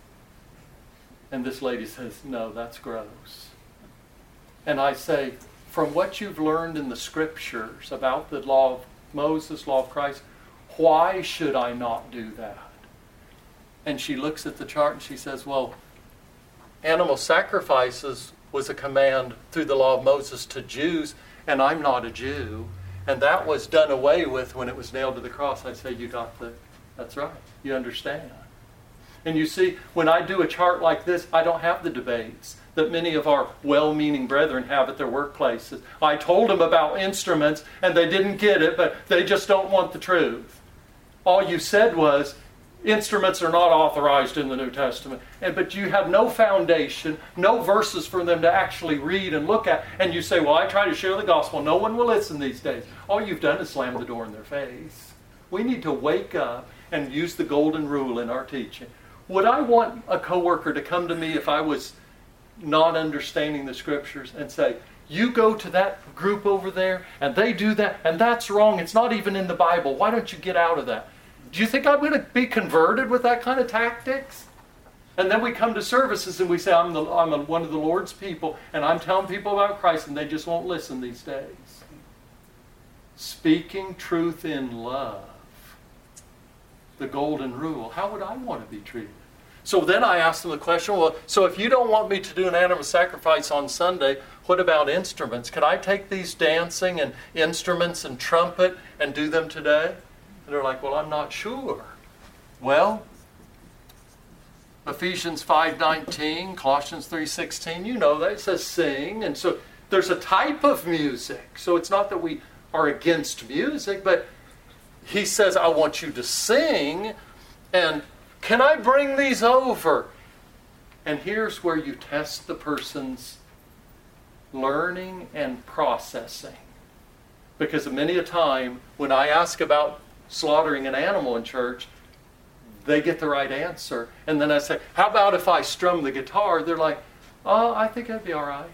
And this lady says, no, that's gross. And I say, from what you've learned in the scriptures about the law of Moses, law of Christ, why should I not do that? And she looks at the chart and she says, well, animal sacrifices was a command through the law of Moses to Jews, and I'm not a Jew. And that was done away with when it was nailed to the cross. I say, you got the, that's right, you understand. And you see, when I do a chart like this, I don't have the debates that many of our well-meaning brethren have at their workplaces. I told them about instruments, and they didn't get it, but they just don't want the truth. All you said was, instruments are not authorized in the New Testament. And, but you have no foundation, no verses for them to actually read and look at. And you say, well, I try to share the gospel. No one will listen these days. All you've done is slam the door in their face. We need to wake up and use the golden rule in our teaching. Would I want a coworker to come to me if I was not understanding the scriptures and say, you go to that group over there and they do that and that's wrong. It's not even in the Bible. Why don't you get out of that? Do you think I'm going to be converted with that kind of tactics? And then we come to services and we say, I'm, the, I'm a, one of the Lord's people and I'm telling people about Christ and they just won't listen these days. Speaking truth in love. The golden rule. How would I want to be treated? So then I asked them the question, well, so if you don't want me to do an animal sacrifice on Sunday, what about instruments? Could I take these dancing and instruments and trumpet and do them today? And they're like, well, I'm not sure. Well, Ephesians five nineteen, Colossians three sixteen, you know that. It says sing. And so there's a type of music. So it's not that we are against music, but he says, I want you to sing, and can I bring these over? And here's where you test the person's learning and processing. Because many a time, when I ask about slaughtering an animal in church, they get the right answer. And then I say, how about if I strum the guitar? They're like, oh, I think that'd be all right.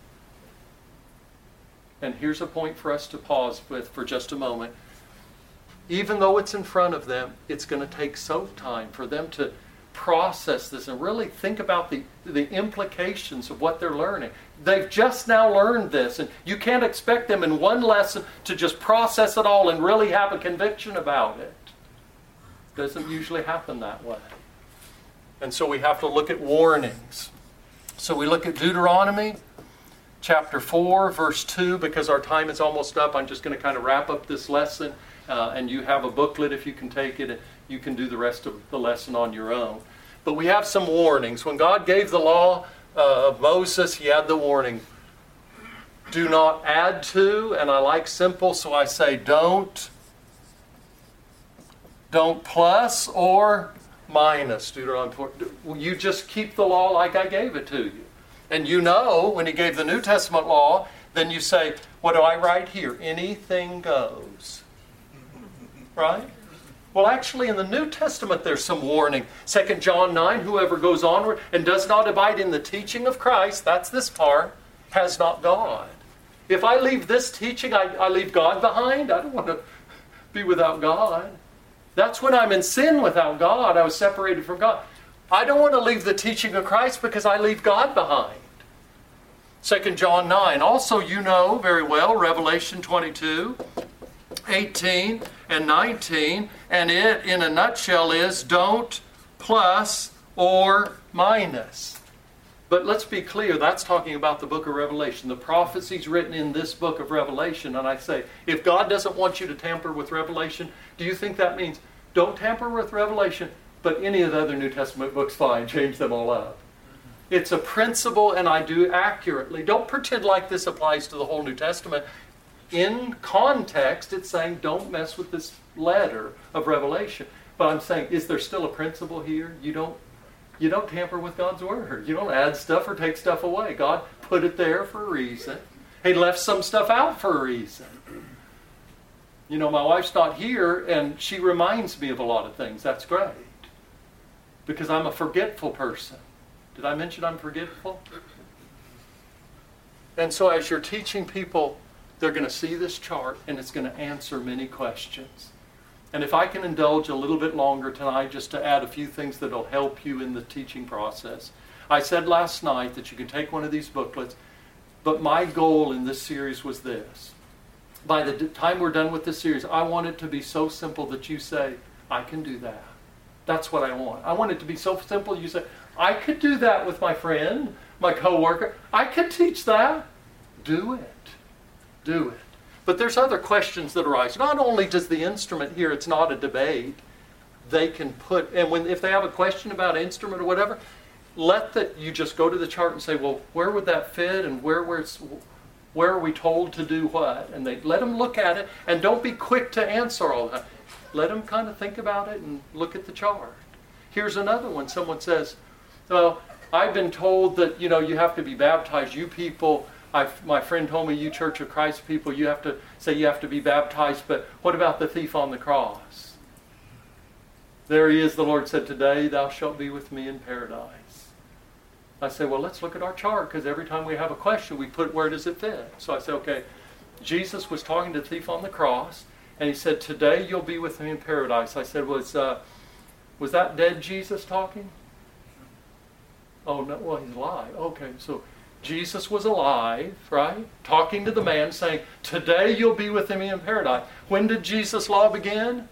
And here's a point for us to pause with for just a moment. Even though it's in front of them, it's going to take some time for them to process this and really think about the, the implications of what they're learning. They've just now learned this, and you can't expect them in one lesson to just process it all and really have a conviction about it. It doesn't usually happen that way. And so we have to look at warnings. So we look at Deuteronomy chapter four, verse two, because our time is almost up. I'm just going to kind of wrap up this lesson. Uh, and you have a booklet if you can take it. You can do the rest of the lesson on your own. But we have some warnings. When God gave the law uh, of Moses, he had the warning. Do not add to, and I like simple, so I say don't. Don't plus or minus. Deuteronomy four. You just keep the law like I gave it to you. And you know, when he gave the New Testament law, then you say, what do I write here? Anything goes. Right? Well, actually, in the New Testament, there's some warning. Second John nine, whoever goes onward and does not abide in the teaching of Christ, that's this part, has not God. If I leave this teaching, I, I leave God behind. I don't want to be without God. That's when I'm in sin without God. I was separated from God. I don't want to leave the teaching of Christ because I leave God behind. Second John nine. Also, you know very well, Revelation twenty-two, eighteen and nineteen, and it in a nutshell is don't plus or minus. But let's be clear, that's talking about the book of Revelation, the prophecies written in this book of Revelation. And I say, if God doesn't want you to tamper with Revelation, do you think that means don't tamper with Revelation, but any of the other New Testament books, fine, change them all up? It's a principle, and I do accurately. Don't pretend like this applies to the whole New Testament. In context, it's saying don't mess with this letter of Revelation. But I'm saying, is there still a principle here? You don't, you don't tamper with God's Word. You don't add stuff or take stuff away. God put it there for a reason. He left some stuff out for a reason. You know, my wife's not here, and she reminds me of a lot of things. That's great. Because I'm a forgetful person. Did I mention I'm forgetful? And so as you're teaching people, they're going to see this chart, and it's going to answer many questions. And if I can indulge a little bit longer tonight just to add a few things that will help you in the teaching process. I said last night that you can take one of these booklets, but my goal in this series was this. By the time we're done with this series, I want it to be so simple that you say, I can do that. That's what I want. I want it to be so simple you say, I could do that with my friend, my coworker. I could teach that. Do it. Do it. But there's other questions that arise. Not only does the instrument here, it's not a debate. They can put, and when if they have a question about instrument or whatever, let that you just go to the chart and say, well, where would that fit, and where where it's where are we told to do what? And they let them look at it, and don't be quick to answer all that. Let them kind of think about it and look at the chart. Here's another one. Someone says, well, I've been told that, you know, you have to be baptized. You people, I've, my friend told me, you Church of Christ people, you have to say you have to be baptized, but what about the thief on the cross? There he is, the Lord said, today thou shalt be with me in paradise. I say, well, let's look at our chart, because every time we have a question, we put where does it fit? So I say, okay, Jesus was talking to the thief on the cross, and he said, today you'll be with me in paradise. I said, was, uh, was that dead Jesus talking? Oh, no, well, he's alive. Okay, so Jesus was alive, right? Talking to the man, saying, today you'll be with me in paradise. When did Jesus' law begin?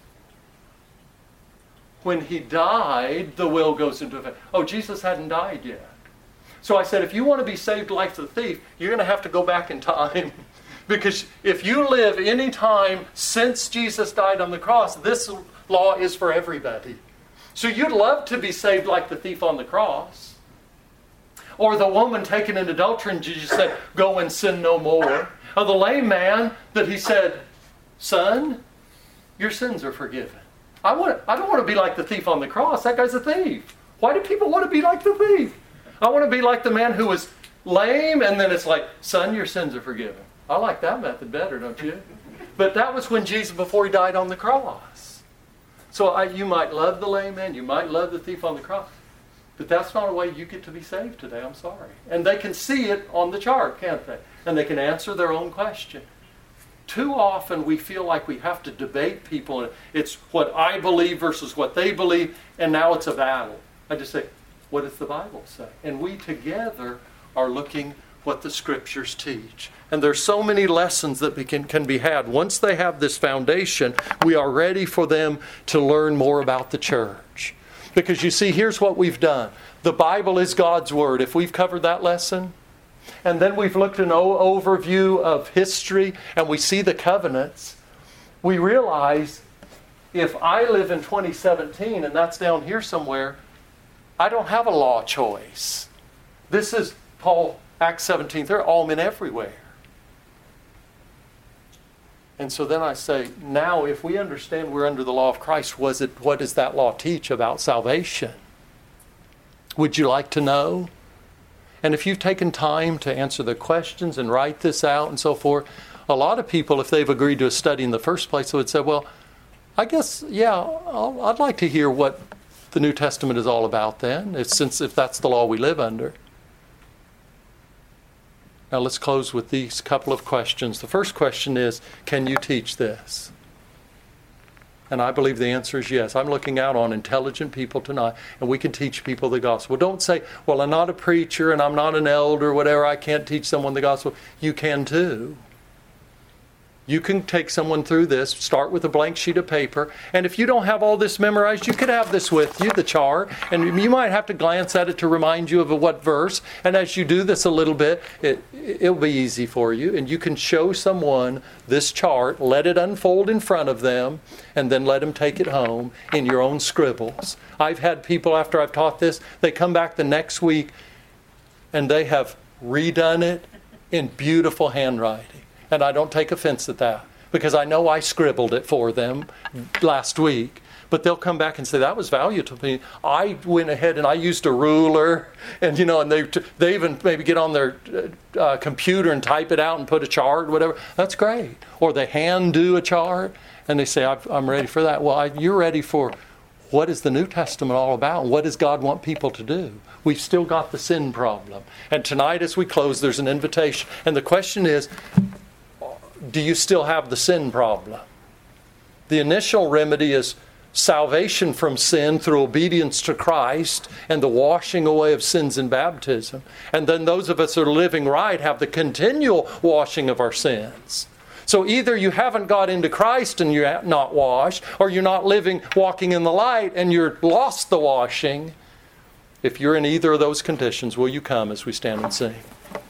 When he died, the will goes into effect. Oh, Jesus hadn't died yet. So I said, if you want to be saved like the thief, you're going to have to go back in time. Because if you live any time since Jesus died on the cross, this law is for everybody. So you'd love to be saved like the thief on the cross. Or the woman taken in adultery and Jesus said, go and sin no more. Or the lame man that he said, son, your sins are forgiven. I want. I don't want to be like the thief on the cross. That guy's a thief. Why do people want to be like the thief? I want to be like the man who was lame, and then it's like, son, your sins are forgiven. I like that method better, don't you? But that was when Jesus, before he died on the cross. So I, you might love the lame man, you might love the thief on the cross, but that's not a way you get to be saved today, I'm sorry. And they can see it on the chart, can't they? And they can answer their own question. Too often we feel like we have to debate people. It's what I believe versus what they believe, and now it's a battle. I just say, what does the Bible say? And we together are looking what the Scriptures teach. And there's so many lessons that we can, can be had. Once they have this foundation, we are ready for them to learn more about the church. Because you see, here's what we've done. The Bible is God's Word. If we've covered that lesson, And then we've looked at an overview of history, and we see the covenants. We realize if I live in twenty seventeen, and that's down here somewhere, I don't have a law choice. This is Paul, Acts seventeen. There are all men everywhere. And so then I say, now if we understand we're under the law of Christ, was it, what does that law teach about salvation? Would you like to know? And if you've taken time to answer the questions and write this out and so forth, a lot of people, if they've agreed to a study in the first place, would say, well, I guess, yeah, I'll, I'd like to hear what the New Testament is all about then, if, since if that's the law we live under. Now let's close with these couple of questions. The first question is, can you teach this? And I believe the answer is yes. I'm looking out on intelligent people tonight, and we can teach people the gospel. Don't say, well, I'm not a preacher and I'm not an elder, whatever, I can't teach someone the gospel. You can too. You can take someone through this, start with a blank sheet of paper, and if you don't have all this memorized, you could have this with you, the chart, and you might have to glance at it to remind you of a what verse, and as you do this a little bit, it, it'll be easy for you, and you can show someone this chart, let it unfold in front of them, and then let them take it home in your own scribbles. I've had people, after I've taught this, they come back the next week, and they have redone it in beautiful handwriting. And I don't take offense at that, because I know I scribbled it for them last week. But they'll come back and say, that was valuable to me. I went ahead and I used a ruler, and you know, and they they even maybe get on their uh, computer and type it out and put a chart, whatever. That's great. Or they hand do a chart, and they say, I'm ready for that. Well, I, you're ready for what is the New Testament all about? What does God want people to do? We've still got the sin problem. And tonight as we close, there's an invitation. And the question is, do you still have the sin problem? The initial remedy is salvation from sin through obedience to Christ and the washing away of sins in baptism. And then those of us that are living right have the continual washing of our sins. So either you haven't got into Christ and you're not washed, or you're not living, walking in the light and you're lost the washing. If you're in either of those conditions, will you come as we stand and sing?